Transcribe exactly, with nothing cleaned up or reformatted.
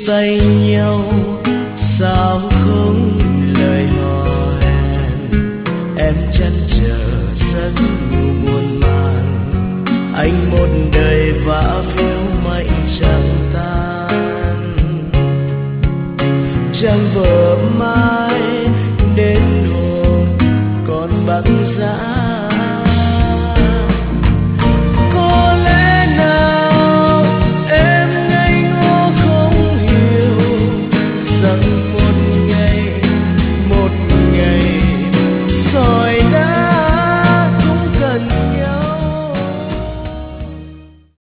tay nhau sao không lời hò hẹn, em chăn trở giấc ngủ muôn màng, anh một đời vã phiếu mãi chẳng tan. Chẳng vợ mai